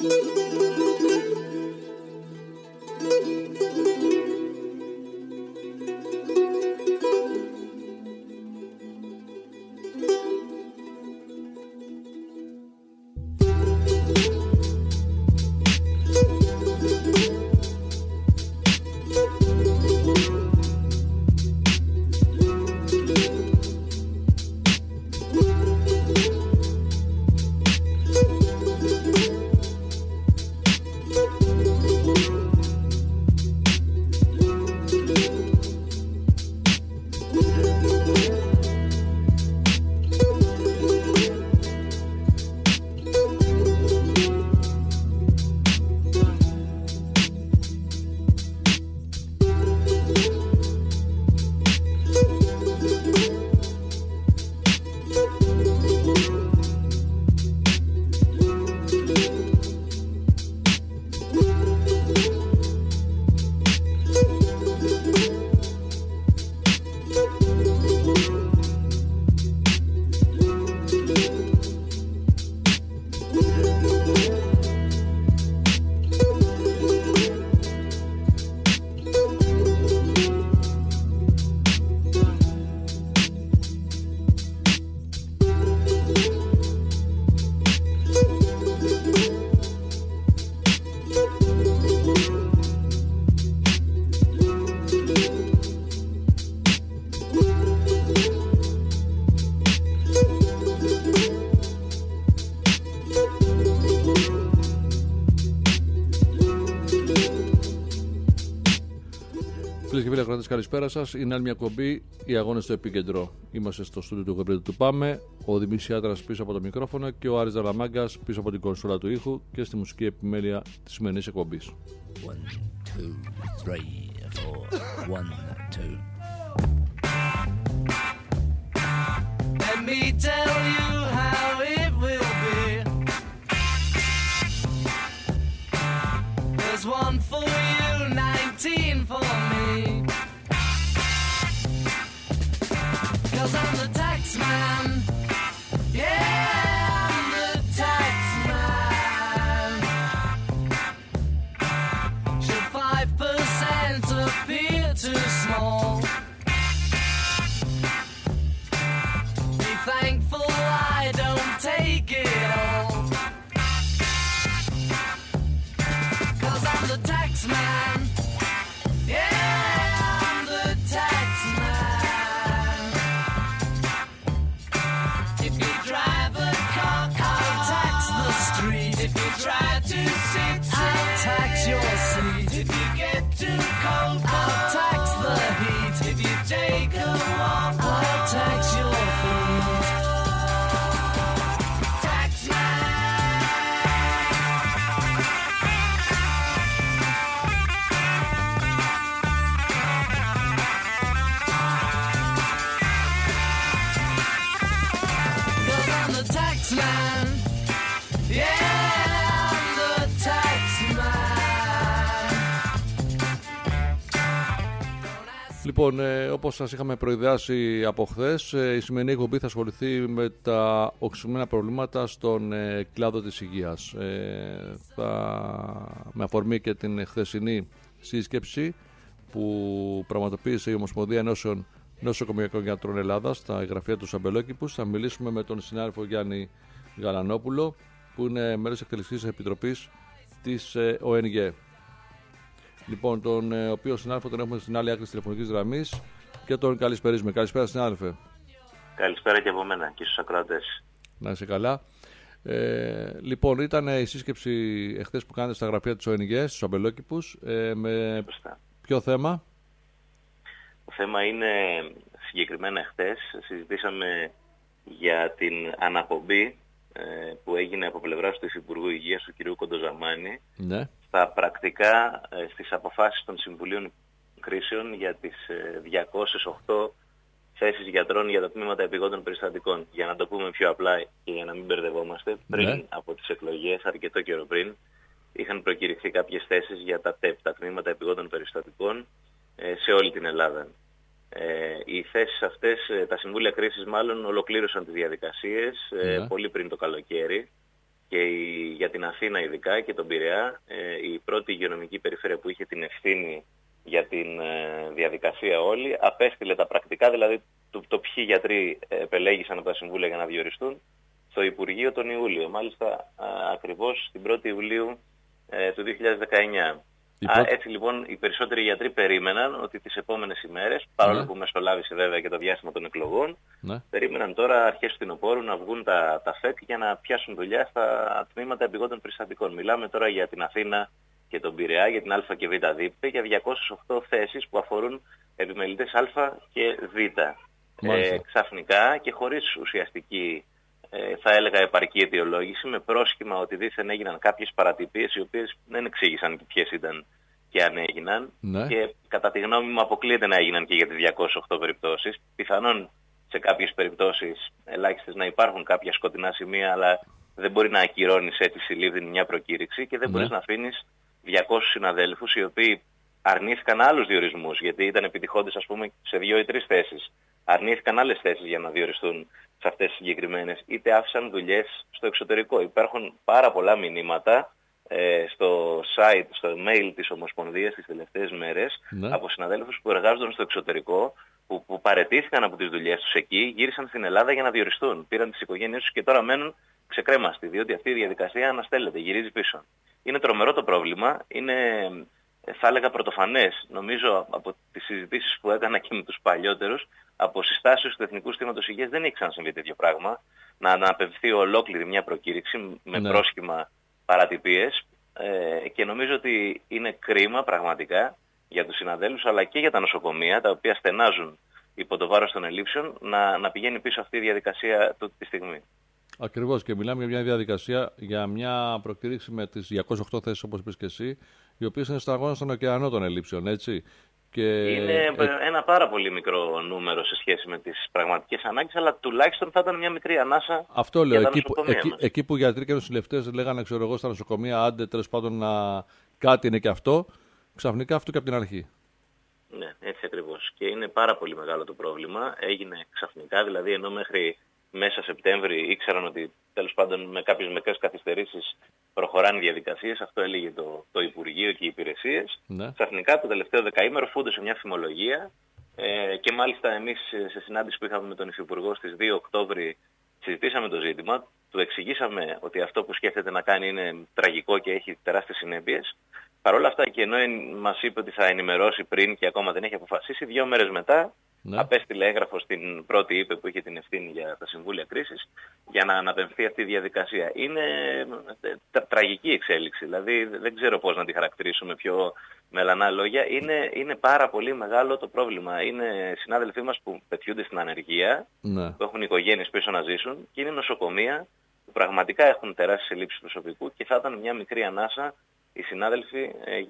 Φίλες και φίλοι ακροατές, καλησπέρα σας. Είναι άλλη μια κομπή, οι αγώνες στο επίκεντρο. Είμαστε στο στούντιο του Γεμπρίδου του Πάμε. Ο Δημήτρης Ιάτρας πίσω από το μικρόφωνο και ο Άρης Δαλαμάγκας πίσω από την κονσόλα του ήχου και στη μουσική επιμέλεια της σημερινής εκπομπής. 1, 2, 3, 4. 1, 2. Let me tell you how it will be. There's one for you, 19 for me. 'Cause I'm the tax man. Yeah, I'm the tax man. Should 5% appear too small? Be thankful I don't take it all. 'Cause I'm the tax man. Yeah, I'm the tax man. If you drive a car, I'll tax the street. If you try to sit, I'll tax your seat. If you get too cold, I'll tax the heat. If you take a walk, I'll tax your feet. Tax man. Cause I'm the tax man. Yeah, I'm the tax man. Λοιπόν, όπως σας είχαμε προειδεάσει από χθες, η σημερινή εκπομπή θα ασχοληθεί με τα οξυμένα προβλήματα στον κλάδο της υγείας. Με αφορμή και την χθεσινή σύσκεψη που πραγματοποίησε η Ομοσπονδία Ενώσεων Νοσοκομιακών Γιατρών Ελλάδας στα γραφεία του Σαμπελόκηπους, θα μιλήσουμε με τον συνάδελφο Γιάννη Γαλανόπουλο, που είναι μέλος εκτελεστικής επιτροπής της ΟΕΝΓΕ. Λοιπόν, τον οποίο συνάδελφο τον έχουμε στην άλλη άκρη της τηλεφωνικής γραμμής και τον καλησπερίζουμε. Καλησπέρα, συνάδελφε. Καλησπέρα και από μένα και στους ακροατές. Να είσαι καλά. Λοιπόν, ήταν η σύσκεψη εχθές που κάνετε στα γραφεία της ΟΕΝΓΕ, στους Αμπελόκηπους, με ποιο θέμα? Το θέμα είναι συγκεκριμένα εχθές. Συζητήσαμε για την αναπομπή που έγινε από πλευράς του Υφυπουργού Υγείας του κ. Κοντοζαμάνη, ναι, στα πρακτικά στις αποφάσεις των Συμβουλίων Κρίσεων για τις 208 θέσεις γιατρών για τα τμήματα επιγόντων περιστατικών. Για να το πούμε πιο απλά και για να μην μπερδευόμαστε, πριν από τις εκλογές, αρκετό καιρό πριν, είχαν προκηρυχθεί κάποιες θέσεις για τα ΤΕΠ, τα τμήματα επιγόντων περιστατικών, σε όλη την Ελλάδα. Οι θέσεις αυτές, τα Συμβούλια Κρίσης μάλλον, ολοκλήρωσαν τις διαδικασίες πολύ πριν το καλοκαίρι και για την Αθήνα ειδικά και τον Πειραιά, η πρώτη υγειονομική περιφέρεια που είχε την ευθύνη για την διαδικασία όλη, απέστειλε τα πρακτικά, δηλαδή το ποιοι γιατροί επελέγησαν από τα συμβούλια για να διοριστούν, στο Υπουργείο τον Ιούλιο, μάλιστα ακριβώς την 1η Ιουλίου του 2019. Έτσι λοιπόν οι περισσότεροι γιατροί περίμεναν ότι τις επόμενες ημέρες, παρόλο που μεσολάβησε βέβαια και το διάστημα των εκλογών, περίμεναν τώρα αρχές του φθινοπόρου να βγουν τα ΦΕΚ για να πιάσουν δουλειά στα τμήματα επιγόντων περιστατικών. Μιλάμε τώρα για την Αθήνα και τον Πειραιά, για την Α και Β δίπλα, για 208 θέσεις που αφορούν επιμελητές Α και Β. Ξαφνικά και χωρίς ουσιαστική, θα έλεγα, επαρκή αιτιολόγηση, με πρόσχημα ότι δήθεν έγιναν κάποιες παρατυπίες οι οποίες δεν εξήγησαν ποιες ήταν και αν έγιναν. Και κατά τη γνώμη μου αποκλείεται να έγιναν και για τις 208 περιπτώσεις. Πιθανόν σε κάποιες περιπτώσεις ελάχιστες να υπάρχουν κάποια σκοτεινά σημεία, αλλά δεν μπορεί να ακυρώνεις έτσι συλλήβδιν μια προκήρυξη και δεν μπορείς να αφήνεις 200 συναδέλφους οι οποίοι αρνήθηκαν άλλους διορισμούς, γιατί ήταν επιτυχόντες ας πούμε σε 2 ή 3 θέσεις. Αρνήθηκαν άλλες θέσεις για να διοριστούν σε αυτές τις συγκεκριμένες, είτε άφησαν δουλειές στο εξωτερικό. Υπάρχουν πάρα πολλά μηνύματα στο site, στο mail της Ομοσπονδίας τις τελευταίες μέρες από συναδέλφους που εργάζονταν στο εξωτερικό, που παραιτήθηκαν από τις δουλειές τους εκεί, γύρισαν στην Ελλάδα για να διοριστούν. Πήραν τις οικογένειες τους και τώρα μένουν ξεκρέμαστοι, διότι αυτή η διαδικασία αναστέλλεται, γυρίζει πίσω. Είναι τρομερό το πρόβλημα, είναι, θα έλεγα, πρωτοφανές. Νομίζω από τις συζητήσεις που έκανα και με τους παλιότερους, από συστάσεις του Εθνικού Συστήματος Υγείας δεν έχει ξανασυμβεί τέτοιο πράγμα. Να αναπευθεί ολόκληρη μια προκήρυξη με πρόσχημα παρατυπίες, και νομίζω ότι είναι κρίμα πραγματικά για τους συναδέλφους αλλά και για τα νοσοκομεία, τα οποία στενάζουν υπό το βάρος των ελλείψεων, να πηγαίνει πίσω αυτή η διαδικασία τούτη τη στιγμή. Ακριβώς, και μιλάμε για μια διαδικασία, για μια προκήρυξη με τις 208 θέσεις όπως είπες και εσύ, οι οποίες είναι σταγόνα στον ωκεανό των ελλείψεων, έτσι. Και είναι ένα πάρα πολύ μικρό νούμερο σε σχέση με τις πραγματικές ανάγκες, αλλά τουλάχιστον θα ήταν μια μικρή ανάσα. Αυτό λέω. Εκεί που οι γιατροί και οι νοσηλευτές λέγανε, ξέρω εγώ, στα νοσοκομεία, άντε τέλος πάντων κάτι είναι και αυτό, ξαφνικά αυτό και από την αρχή. Ναι, έτσι ακριβώς. Και είναι πάρα πολύ μεγάλο το πρόβλημα. Έγινε ξαφνικά, δηλαδή ενώ μέχρι μέσα Σεπτέμβρη ήξεραν ότι τέλος πάντων με κάποιες μικρές καθυστερήσεις προχωράνε οι διαδικασίες, αυτό έλεγε το Υπουργείο και οι υπηρεσίες. Ξαφνικά το τελευταίο δεκαήμερο φούντωσε μια φημολογία, και μάλιστα εμείς σε συνάντηση που είχαμε με τον Υφυπουργό στις 2 Οκτώβρη συζητήσαμε το ζήτημα, του εξηγήσαμε ότι αυτό που σκέφτεται να κάνει είναι τραγικό και έχει τεράστιες συνέπειες. Παρ' όλα αυτά, και ενώ μας είπε ότι θα ενημερώσει πριν και ακόμα δεν έχει αποφασίσει, 2 μέρες μετά απέστειλε έγγραφο στην πρώτη ΥΠΕ που είχε την ευθύνη για τα συμβούλια κρίσης για να αναπαιμφθεί αυτή η διαδικασία. Είναι τραγική εξέλιξη, δηλαδή δεν ξέρω πώς να τη χαρακτηρίσουμε πιο μελανά λόγια. Είναι πάρα πολύ μεγάλο το πρόβλημα. Είναι συνάδελφοί μας που πετιούνται στην ανεργία, που έχουν οικογένειες πίσω να ζήσουν, και είναι νοσοκομεία που πραγματικά έχουν τεράστιες ελλείψεις προσωπικού και θα ήταν μια μικρή ανάσα οι συνάδελφοι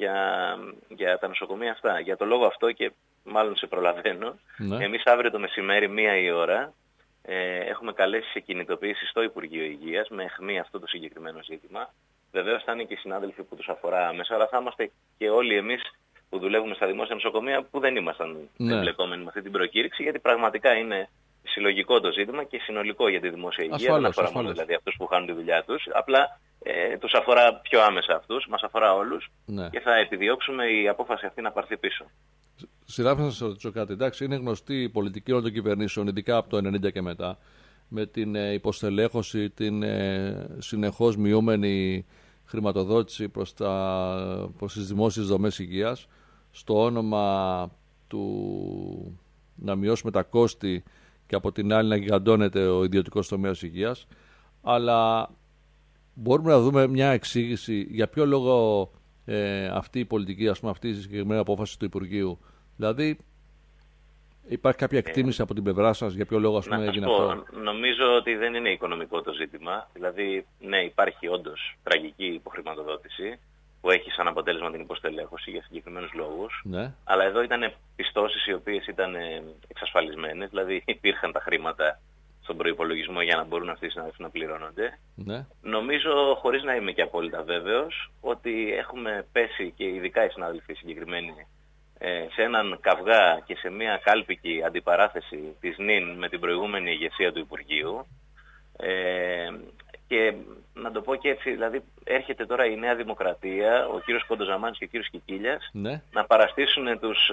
για τα νοσοκομεία αυτά. Για το λόγο αυτό, και μάλλον σε προλαβαίνω, εμείς αύριο το μεσημέρι 1 η ώρα έχουμε καλέσει σε κινητοποίηση στο Υπουργείο Υγείας με αιχμή αυτό το συγκεκριμένο ζήτημα. Βεβαίως θα είναι και οι συνάδελφοι που τους αφορά άμεσα, αλλά θα είμαστε και όλοι εμείς που δουλεύουμε στα δημόσια νοσοκομεία που δεν ήμασταν εμπλεκόμενοι με αυτή την προκήρυξη, γιατί πραγματικά είναι συλλογικό το ζήτημα και συνολικό για τη δημόσια υγεία. Δεν αφορά μόνο δηλαδή αυτούς που χάνουν τη δουλειά τους, απλά τους αφορά πιο άμεσα αυτούς, μας αφορά όλους, και θα επιδιώξουμε η απόφαση αυτή να πάρθει πίσω. Συνάδελφε, να σας ρωτήσω κάτι. Εντάξει, είναι γνωστή η πολιτική όλων των κυβερνήσεων, ειδικά από το 1990 και μετά, με την υποστελέχωση, την συνεχώς μειούμενη χρηματοδότηση προς τις δημόσιες δομές υγείας, στο όνομα του να μειώσουμε τα κόστη και από την άλλη να γιγαντώνεται ο ιδιωτικός τομέας υγείας. Αλλά μπορούμε να δούμε μια εξήγηση για ποιο λόγο αυτή η πολιτική, ας πούμε, αυτή η συγκεκριμένη απόφαση του Υπουργείου. Δηλαδή, υπάρχει κάποια εκτίμηση από την πλευρά σας για ποιο λόγο, ας πούμε, έγινε αυτό? Νομίζω ότι δεν είναι οικονομικό το ζήτημα. Δηλαδή, ναι, υπάρχει όντως τραγική υποχρηματοδότηση που έχει σαν αποτέλεσμα την υποστελέχωση για συγκεκριμένους λόγους. Αλλά εδώ ήταν πιστώσεις οι οποίες ήταν εξασφαλισμένες, δηλαδή υπήρχαν τα χρήματα στον προϋπολογισμό για να μπορούν αυτοί οι συνάδελφοι να πληρώνονται. Νομίζω, χωρίς να είμαι και απόλυτα βέβαιος, ότι έχουμε πέσει, και ειδικά οι συνάδελφοι συγκεκριμένοι, σε έναν καυγά και σε μια κάλπικη αντιπαράθεση της ΝΙΝ με την προηγούμενη ηγεσία του Υπουργείου, και να το πω και έτσι, δηλαδή έρχεται τώρα η Νέα Δημοκρατία, ο κύριος Κοντοζαμάνης και ο κύριος Κικίλιας, Ναι. να παραστήσουν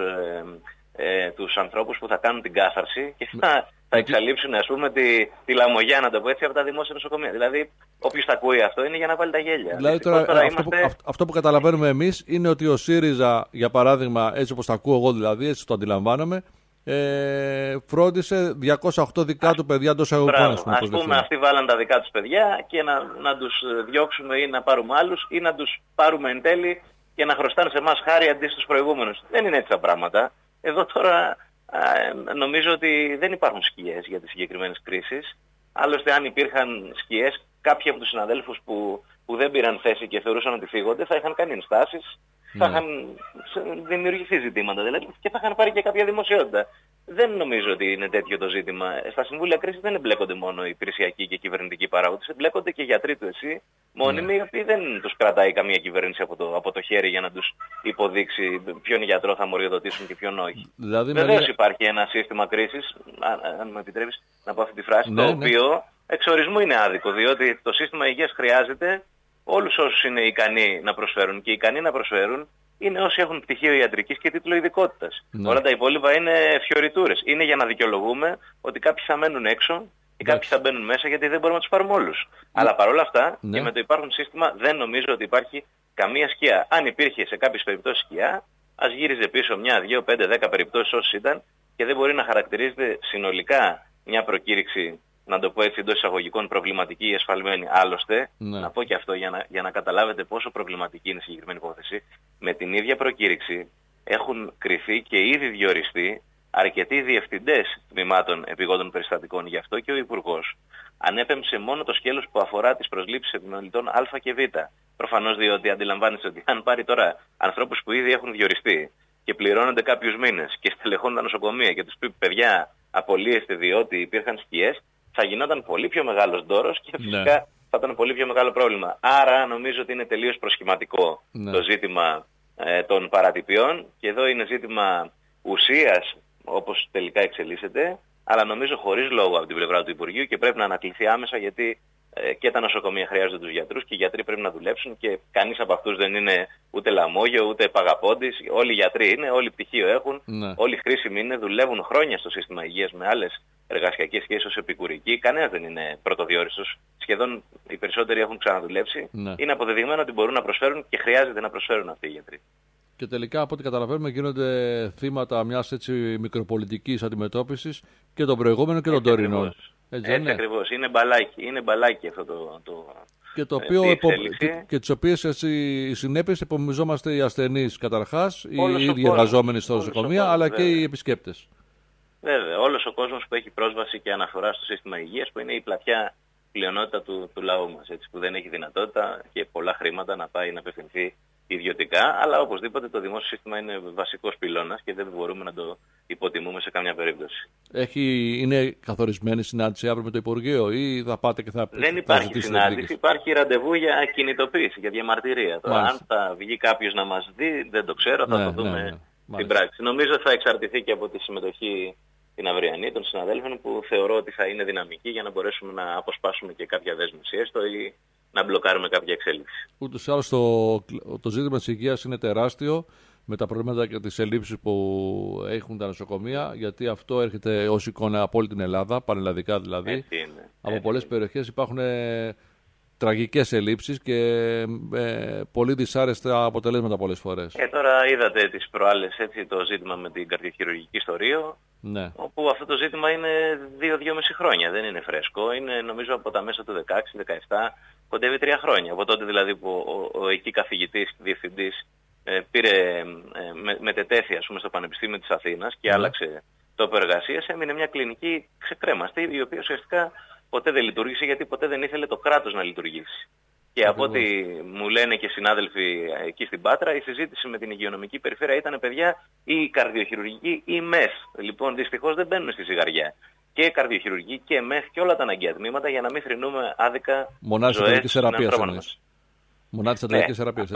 τους ανθρώπους που θα κάνουν την κάθαρση και θα εξαλείψουν, ας πούμε, τη λαμογιά, να το πω έτσι, από τα δημόσια νοσοκομεία. Δηλαδή, όποιος τα ακούει αυτό είναι για να βάλει τα γέλια. Δηλαδή τώρα, αυτό που καταλαβαίνουμε εμείς είναι ότι ο ΣΥΡΙΖΑ, για παράδειγμα, έτσι όπως τα ακούω εγώ δηλαδή, έτσι το αντιλαμβάνομαι, φρόντισε 208 δικά του παιδιά εντός αγωγικών. Ας πούμε, αυτοί βάλαν τα δικά τους παιδιά και να τους διώξουμε ή να πάρουμε άλλους ή να τους πάρουμε εν τέλει και να χρωστάνε σε εμάς χάρη αντί στους προηγούμενους. Δεν είναι έτσι τα πράγματα. Εδώ τώρα νομίζω ότι δεν υπάρχουν σκιές για τις συγκεκριμένες κρίσεις. Άλλωστε, αν υπήρχαν σκιές, κάποιοι από τους συναδέλφους που δεν πήραν θέση και θεωρούσαν ότι φύγονται θα είχαν κάνει ενστάσεις, θα είχαν δημιουργηθεί ζητήματα δηλαδή και θα είχαν πάρει και κάποια δημοσιότητα. Δεν νομίζω ότι είναι τέτοιο το ζήτημα. Στα συμβούλια κρίσης δεν εμπλέκονται μόνο οι υπηρεσιακοί και κυβερνητικοί παράγοντες, εμπλέκονται και γιατροί του ΕΣΥ, μόνιμοι, οι οποίοι δεν τους κρατάει καμία κυβέρνηση από το χέρι για να τους υποδείξει ποιον γιατρό θα μοριοδοτήσουν και ποιον όχι. Δηλαδή, βεβαίως υπάρχει ένα σύστημα κρίσης, αν μου επιτρέπεις να πω αυτή τη φράση, το οποίο εξορισμού είναι άδικο, διότι το σύστημα υγείας χρειάζεται όλους όσους είναι ικανοί να προσφέρουν, και ικανοί να προσφέρουν είναι όσοι έχουν πτυχίο ιατρικής και τίτλο ειδικότητας. Όλα τα υπόλοιπα είναι φιωριτούρες. Είναι για να δικαιολογούμε ότι κάποιοι θα μένουν έξω και κάποιοι θα μπαίνουν μέσα γιατί δεν μπορούμε να τους πάρουμε όλους. Αλλά παρόλα αυτά και με το υπάρχον σύστημα δεν νομίζω ότι υπάρχει καμία σκιά. Αν υπήρχε σε κάποιες περιπτώσεις σκιά, ας γύριζε πίσω 1, 2, 5, 10 περιπτώσεις όσες ήταν και δεν μπορεί να χαρακτηρίζεται συνολικά μια προκήρυξη, να το πω έτσι εντός εισαγωγικών, προβληματική ή εσφαλμένη. Άλλωστε, να πω και αυτό για να καταλάβετε πόσο προβληματική είναι η συγκεκριμένη υπόθεση, με την ίδια προκήρυξη έχουν κριθεί και ήδη διοριστεί αρκετοί διευθυντές τμήματων επιγόντων περιστατικών. Γι' αυτό και ο Υπουργός ανέπεμψε μόνο το σκέλος που αφορά τις προσλήψεις επιμελητών Α και Β. Προφανώς διότι αντιλαμβάνεστε ότι αν πάρει τώρα ανθρώπους που ήδη έχουν διοριστεί και πληρώνονται κάποιους μήνες και στελεχώνουν τα νοσοκομεία και τους πει παιδιά απολύεστε διότι υπήρχαν σκιές, θα γινόταν πολύ πιο μεγάλος ντόρος και φυσικά θα ήταν πολύ πιο μεγάλο πρόβλημα. Άρα νομίζω ότι είναι τελείως προσχηματικό το ζήτημα των παρατυπιών και εδώ είναι ζήτημα ουσίας όπως τελικά εξελίσσεται, αλλά νομίζω χωρίς λόγο από την πλευρά του Υπουργείου και πρέπει να ανακληθεί άμεσα γιατί και τα νοσοκομεία χρειάζονται τους γιατρούς και οι γιατροί πρέπει να δουλέψουν και κανείς από αυτούς δεν είναι ούτε λαμόγιο ούτε παγαπώντης. Όλοι οι γιατροί είναι, όλοι πτυχίο έχουν, όλοι χρήσιμοι είναι, δουλεύουν χρόνια στο σύστημα υγείας με άλλες εργασιακές σχέσεις ως επικουρικοί. Κανένας δεν είναι πρωτοδιόριστος. Σχεδόν οι περισσότεροι έχουν ξαναδουλέψει. Είναι αποδεδειγμένο ότι μπορούν να προσφέρουν και χρειάζεται να προσφέρουν αυτοί οι γιατροί. Και τελικά, από ό,τι καταλαβαίνουμε, γίνονται θύματα μιας έτσι μικροπολιτικής αντιμετώπισης και των προηγούμενων και των τωρινών. Έτσι ακριβώς. Είναι μπαλάκι αυτό το και το οποίο και τις οποίες οι συνέπειες υπομιζόμαστε οι ασθενείς καταρχάς, οι ίδιοι εργαζόμενοι στο νοσοκομεία, αλλά και οι επισκέπτες. Βέβαια, όλος ο κόσμος που έχει πρόσβαση και αναφορά στο σύστημα υγείας, που είναι η πλατιά πλειονότητα του λαού μας, έτσι, που δεν έχει δυνατότητα και πολλά χρήματα να πάει να απευθυνθεί ιδιωτικά, αλλά οπωσδήποτε το δημόσιο σύστημα είναι βασικός πυλώνας και δεν μπορούμε να το υποτιμούμε σε καμιά περίπτωση. Είναι καθορισμένη συνάντηση αύριο με το Υπουργείο ή θα πάτε και θα... Δεν υπάρχει συνάντηση, υπάρχει ραντεβού για κινητοποίηση, για διαμαρτυρία. Τώρα, αν θα βγει κάποιος να μας δει, δεν το ξέρω, θα το δούμε στην πράξη. Νομίζω θα εξαρτηθεί και από τη συμμετοχή την αυριανή των συναδέλφων που θεωρώ ότι θα είναι δυναμική για να μπορέσουμε να αποσπάσουμε και κάποια δέσμευση έστω ή να μπλοκάρουμε κάποια εξέλιξη. Ούτως ή άλλως το ζήτημα της υγείας είναι τεράστιο με τα προβλήματα και τις ελλείψεις που έχουν τα νοσοκομεία, γιατί αυτό έρχεται ως εικόνα από όλη την Ελλάδα, πανελλαδικά δηλαδή. Από πολλές περιοχές υπάρχουν τραγικές ελλείψεις και πολύ δυσάρεστα αποτελέσματα πολλές φορές. Τώρα είδατε τις προάλλες το ζήτημα με την καρδιοχειρουργική στο Ρίο, όπου αυτό το ζήτημα είναι 2-2,5 χρόνια, δεν είναι φρέσκο, είναι νομίζω από τα μέσα του 16-17, κοντεύει 3 χρόνια. Από τότε δηλαδή που ο εκεί καθηγητής, διευθυντής, μετετέθη ας πούμε στο Πανεπιστήμιο της Αθήνας και άλλαξε τόπο εργασίας, έμεινε μια κλινική ξεκρέμαστη, η οποία ουσιαστικά ποτέ δεν λειτουργήσε γιατί ποτέ δεν ήθελε το κράτος να λειτουργήσει. Και από ό,τι μου λένε και συνάδελφοι εκεί στην Πάτρα, η συζήτηση με την υγειονομική περιφέρεια ήταν παιδιά ή καρδιοχειρουργική ή ΜΕΘ. Λοιπόν, δυστυχώς δεν μπαίνουν στη ζυγαριά. Και καρδιοχειρουργική και ΜΕΘ και όλα τα αναγκαία τμήματα για να μην θρηνούμε άδικα ζωές των ανθρώπων μας. Μονάδες ανταλλακτικής θεραπείας, έτσι.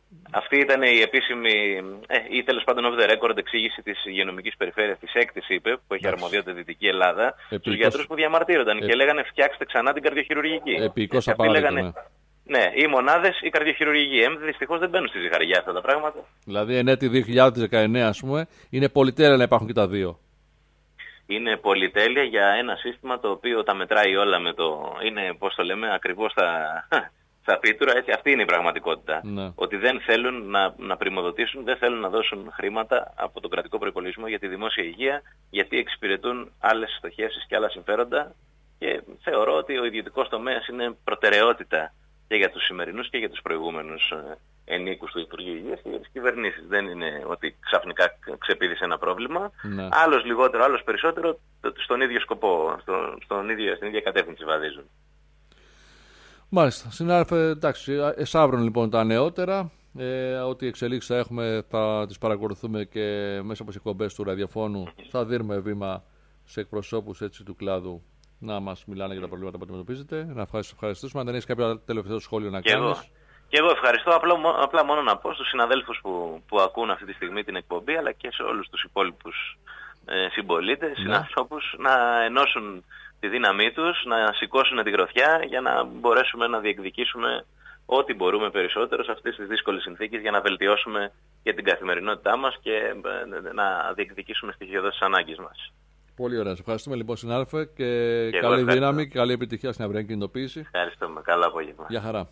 Αυτή ήταν η επίσημη, ή τέλος πάντων off the record εξήγηση της υγειονομικής περιφέρειας της 6ης ΥΠΕ, που έχει αρμοδιότητα Δυτική Ελλάδα, στους γιατρούς που διαμαρτύρονταν και λέγανε φτιάξτε ξανά την καρδιοχειρουργική. Επίκως Αυτοί λέγανε, ναι, ή μονάδες ή καρδιοχειρουργική. Δυστυχώς δεν μπαίνουν στη ζυγαριά αυτά τα πράγματα. Δηλαδή εν έτη 2019, ας πούμε, είναι πολυτέλεια να υπάρχουν και τα δύο. Είναι πολυτέλεια για ένα σύστημα το οποίο τα μετράει όλα με το... Είναι, πώς το λέμε, ακριβώς στα πίτουρα, έτσι, αυτή είναι η πραγματικότητα. Ναι. Ότι δεν θέλουν να πριμοδοτήσουν, δεν θέλουν να δώσουν χρήματα από τον κρατικό προϋπολογισμό για τη δημόσια υγεία, γιατί εξυπηρετούν άλλες στοχεύσεις και άλλα συμφέροντα. Και θεωρώ ότι ο ιδιωτικός τομέας είναι προτεραιότητα και για τους σημερινούς και για τους προηγούμενους ενίκους του Υπουργείου Υγείας και για τις κυβερνήσεις. Δεν είναι ότι ξαφνικά ξεπήδησε ένα πρόβλημα. Ναι. Άλλος λιγότερο, άλλος περισσότερο, στον ίδιο σκοπό, στην ίδια κατεύθυνση βαδίζουν. Μάλιστα. Συνάδελφε, εντάξει, εσάβρον λοιπόν τα νεότερα. Ό,τι εξελίξεις θα έχουμε, θα τις παρακολουθούμε και μέσα από τις εκπομπές του ραδιοφώνου. Θα δίνουμε βήμα σε εκπροσώπους έτσι, του κλάδου να μας μιλάνε για τα προβλήματα που αντιμετωπίζετε. Να ευχαριστήσουμε. Αν δεν έχεις κάποιο τελευταίο σχόλιο να κάνεις. Και εγώ ευχαριστώ. Απλά μόνο να πω στους συναδέλφους που ακούν αυτή τη στιγμή την εκπομπή, αλλά και σε όλους τους υπόλοιπους συμπολίτες, συνανθρώπους, να ενώσουν τη δύναμή τους, να σηκώσουν την γροθιά για να μπορέσουμε να διεκδικήσουμε ό,τι μπορούμε περισσότερο σε αυτές τις δύσκολες συνθήκες για να βελτιώσουμε και την καθημερινότητά μας και να διεκδικήσουμε στοιχειοδός τις ανάγκες μας. Πολύ ωραία. Σας ευχαριστούμε λοιπόν, συνάδελφε, και καλή δύναμη και καλή επιτυχία στην αυριανή κινητοποίηση. Ευχαριστούμε. Καλό απόγευμα. Γεια χαρά.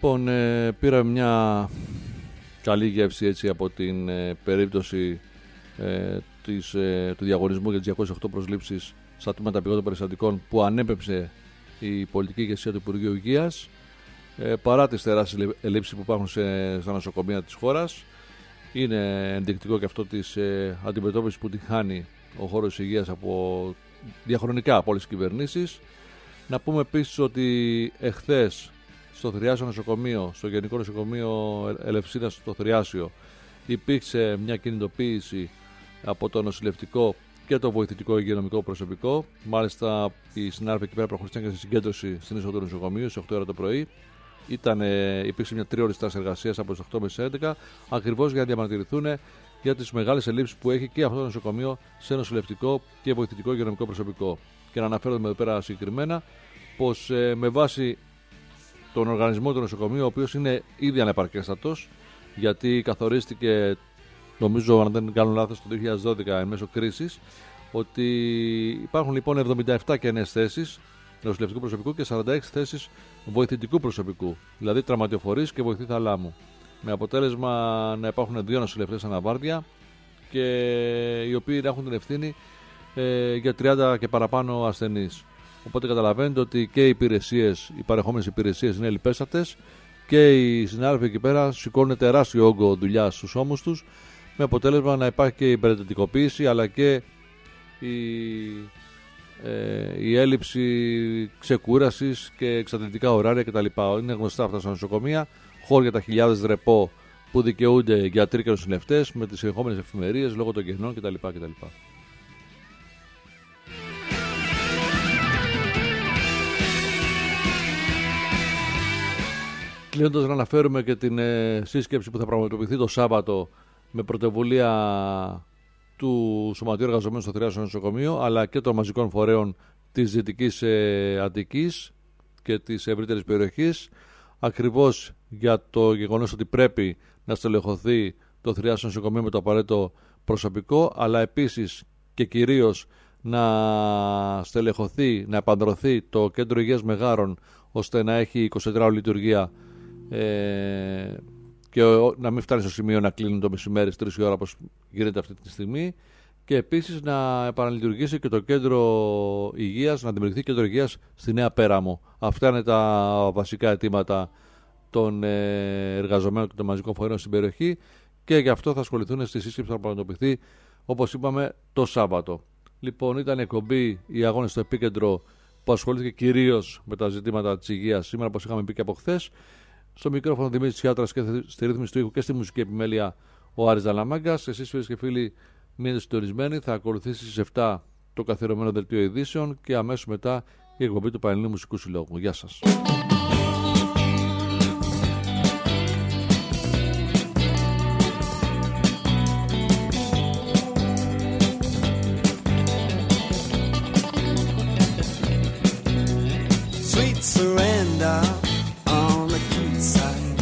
Λοιπόν, πήραμε μια καλή γεύση έτσι από την περίπτωση του διαγωνισμού για τις 208 προσλήψεις στα τμήματα επιγόντων περιστατικών που ανέπεψε η πολιτική ηγεσία του Υπουργείου Υγείας, παρά τις τεράστιες ελλείψεις που υπάρχουν στα νοσοκομεία της χώρας. Είναι ενδεικτικό και αυτό της αντιμετώπισης που τη χάνει ο χώρος υγείας διαχρονικά από όλες τις κυβερνήσεις. Να πούμε επίσης ότι εχθές στο Θηριάσιο νοσοκομείο, στο Γενικό Νοσοκομείο Ελευσίνας στο Θηριάσιο, υπήρξε μια κινητοποίηση από το νοσηλευτικό και το βοηθητικό υγειονομικό προσωπικό. Μάλιστα, οι συνάδελφοι εκεί πέρα προχωρήσαν και στη συγκέντρωση στην είσοδο του νοσοκομείου στις 8 ώρα το πρωί. Υπήρξε μια 3ωρη στάση εργασίας από τις 8 μέχρι τις 11, ακριβώς για να διαμαρτυρηθούν για τις μεγάλες ελλείψεις που έχει και αυτό το νοσοκομείο σε νοσηλευτικό και βοηθητικό υγειονομικό προσωπικό. Και να αναφέρουμε εδώ πέρα συγκεκριμένα πως με βάση τον οργανισμό του νοσοκομείου, ο οποίος είναι ήδη ανεπαρκέστατος, γιατί καθορίστηκε, νομίζω αν δεν κάνω λάθος, το 2012 εν μέσω κρίσης, ότι υπάρχουν λοιπόν 77 κενές θέσεις νοσηλευτικού προσωπικού και 46 θέσεις βοηθητικού προσωπικού, δηλαδή τραυματιοφορείς και βοηθοί θαλάμου. Με αποτέλεσμα να υπάρχουν 2 νοσηλευτές αναβάρδια και οι οποίοι έχουν την ευθύνη για 30 και παραπάνω ασθενείς. Οπότε καταλαβαίνετε ότι και οι παρεχόμενες υπηρεσίες είναι λιπέστατες και οι συνάδελφοι εκεί πέρα σηκώνουν τεράστιο όγκο δουλειά στους ώμους τους, με αποτέλεσμα να υπάρχει και η υπερεντατικοποίηση αλλά και η έλλειψη ξεκούρασης και εξαντλητικά ωράρια κτλ. Είναι γνωστά αυτά στα νοσοκομεία, χώροι για τα χιλιάδες ρεπό που δικαιούνται γιατροί και νοσηλευτές με τις συνεχόμενες εφημερίες λόγω των κενών κτλ. Κλείνοντας, να αναφέρουμε και την σύσκεψη που θα πραγματοποιηθεί το Σάββατο με πρωτοβουλία του Σωματείου Εργαζομένων στο Θηριάσιο Νοσοκομείο αλλά και των μαζικών φορέων της Δυτικής Αττικής και της ευρύτερης περιοχής, ακριβώς για το γεγονός ότι πρέπει να στελεχωθεί το Θηριάσιο Νοσοκομείο με το απαραίτητο προσωπικό, αλλά επίσης και κυρίως να στελεχωθεί, να επανδρωθεί το Κέντρο Υγείας Μεγάρων, ώστε να έχει 24 ώρες λειτουργία και να μην φτάνει στο σημείο να κλείνουν το μεσημέρι στις 3 η ώρα όπως γίνεται αυτή τη στιγμή, και επίσης να επαναλειτουργήσει και το κέντρο υγείας, να δημιουργηθεί κέντρο υγείας στη Νέα Πέραμο. Αυτά είναι τα βασικά αιτήματα των εργαζομένων και των μαζικών φορέων στην περιοχή και γι' αυτό θα ασχοληθούν στη σύσκεψη που θα πραγματοποιηθεί, όπως είπαμε, το Σάββατο. Λοιπόν, ήταν η εκπομπή «Οι Αγώνες στο Επίκεντρο» που ασχολήθηκε κυρίως με τα ζητήματα της υγείας σήμερα, όπως είχαμε πει και από χθες. Στο μικρόφωνο Δημήτρης Τσιάτρας και στη ρύθμιση του ήχου και στη μουσική επιμέλεια ο Άρης Δαλαμάγκας. Εσείς, φίλες και φίλοι, μείνετε συντονισμένοι. Θα ακολουθήσει στις 7 το καθιερωμένο δελτίο ειδήσεων και αμέσως μετά η εκπομπή του Πανελληνίου Μουσικού Συλλόγου. Γεια σας. Sweet surrender on the quayside.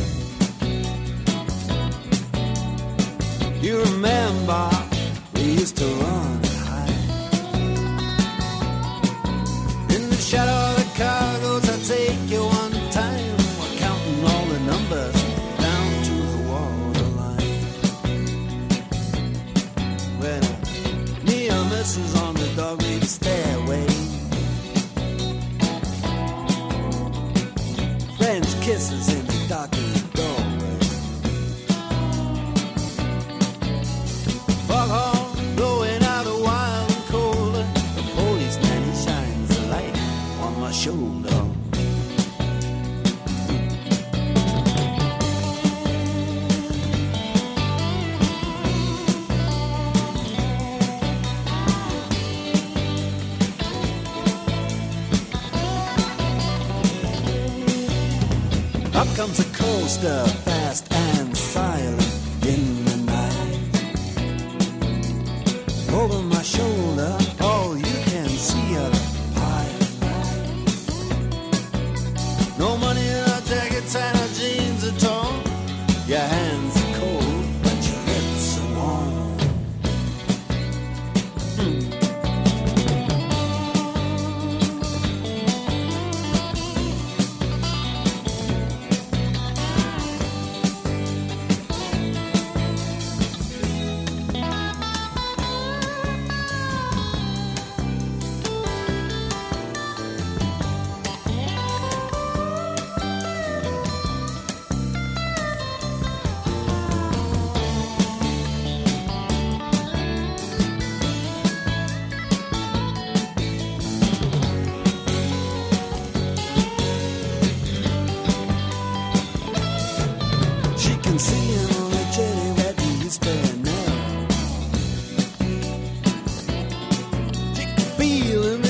You remember we used to run and hide in the shadow of the cargoes. I take you one time. We're counting all the numbers down to the waterline. When neon misses on the dog-eat stairway, French kisses in the darkened doorway. Foghorn blowing out a wild and cold. The policeman, he shines a light on my shoulder. Up comes a coaster, fast and silent in the night. Over my shoulder, all you can see are the pile. No money in our jackets and our jeans are torn. Your hands are cold, but your lips are warm. feeling